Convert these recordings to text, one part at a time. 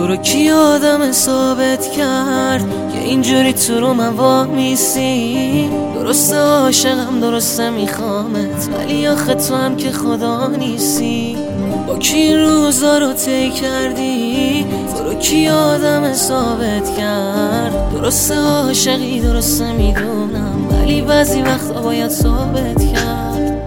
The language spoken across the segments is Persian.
تو رو کی آدم ثابت کرد که اینجوری تو رو من وامیسی؟ درسته عاشقم، درسته میخوامت، ولی آخه تو هم که خدا نیستی. با کی این روزا رو طی کردی؟ تو رو کی آدم ثابت کرد؟ درسته عاشقی، درسته میدونم، ولی بعضی وقتا باید ثابت کرد.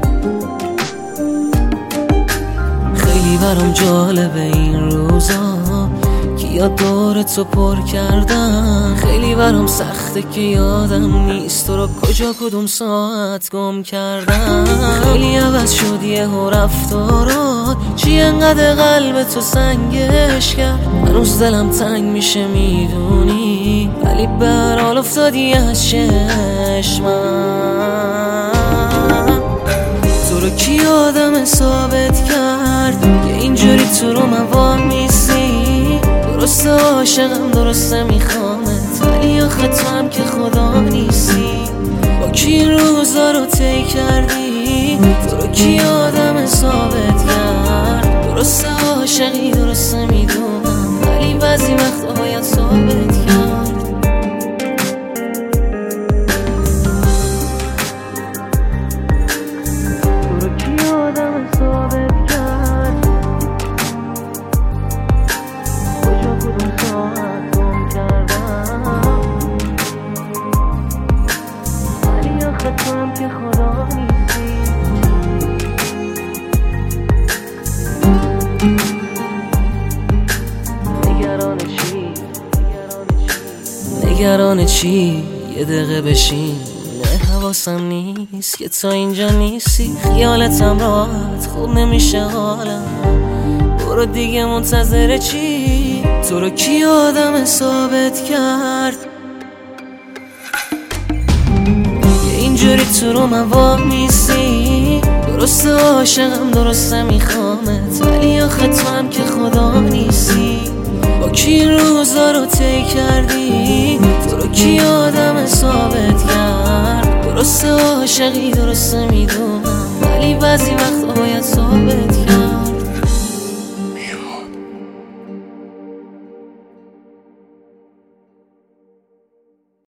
خیلی برام جالبه این روزا که یاد دور تو پر کردم. خیلی برام سخته که یادم نیست تو رو کجا کدوم ساعت گم کردم. خیلی عوض شد یهو رفتارات، چی انقدر قلب تو سنگش کرد؟ هنوز دلم تنگ میشه میدونی، ولی به هر حال افتادی از چشمم. تو رو کی آدم ثابت کرد که اینجوری تو رو من وامیسی؟ درسته عاشقم، درسته میخوامت، ولی آخه تو هم که خدا نیستی. با کی این روزا رو طی کردی؟ تو رو کی آدم ثابت کرد؟ درسته عاشقی، درسته میدونم، ولی بعضی وقتا باید ثابت کرد. تو رو کی آدم ثابت کرد؟ کجا کدوم ساعت گم کردم، ولی آخه تو هم که خدا نیستی. نگران چی؟ یه دقیقه بشین، نه حواسم نیست که تو اینجا نیستی. خیالتم راحت خوب نمیشه حالم، برو دیگه منتظر چی؟ تو رو کی آدم ثابت کرد یه اینجوری تو رو من وامیسی؟ درسته عاشقم، درسته میخوامت، ولی آخه تو هم که خدا نیستی. با کی این روزا رو طی کردی؟ تو رو کی آدم ثابت کرد؟ درسته عاشقی، درسته میدونم، ولی بعضی وقتا باید ثابت